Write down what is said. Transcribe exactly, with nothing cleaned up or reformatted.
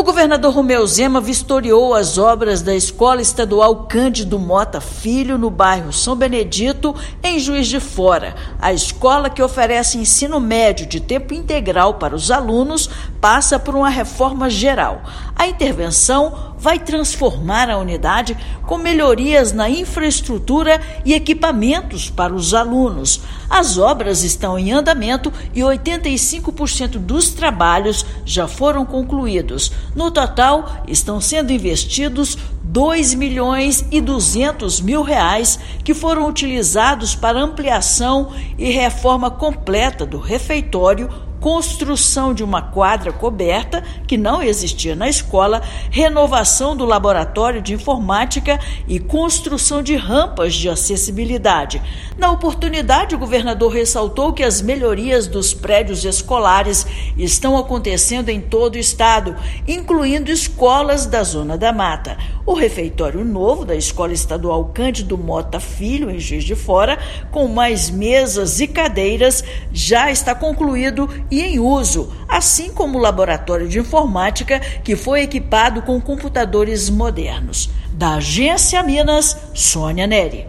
governador Romeu Zema vistoriou as obras da Escola Estadual Cândido Mota Filho, no bairro São Benedito, em Juiz de Fora. A escola, que oferece ensino médio de tempo integral para os alunos, passa por uma reforma geral. A intervenção vai transformar a unidade com melhorias na infraestrutura e equipamentos para os alunos. As obras estão em andamento e oitenta e cinco por cento dos trabalhos já foram concluídos. No total, estão sendo investidos dois milhões e duzentos mil reais, que foram utilizados para ampliação e reforma completa do refeitório, construção de uma quadra coberta, que não existia na escola, renovação do laboratório de informática e construção de rampas de acessibilidade. Na oportunidade, o governador ressaltou que as melhorias dos prédios escolares estão acontecendo em todo o estado, incluindo escolas da Zona da Mata. O refeitório novo da Escola Estadual Cândido Mota Filho, em Juiz de Fora, com mais mesas e cadeiras, já está concluído e em uso, assim como o laboratório de informática, que foi equipado com computadores modernos. Da Agência Minas, Sônia Neri.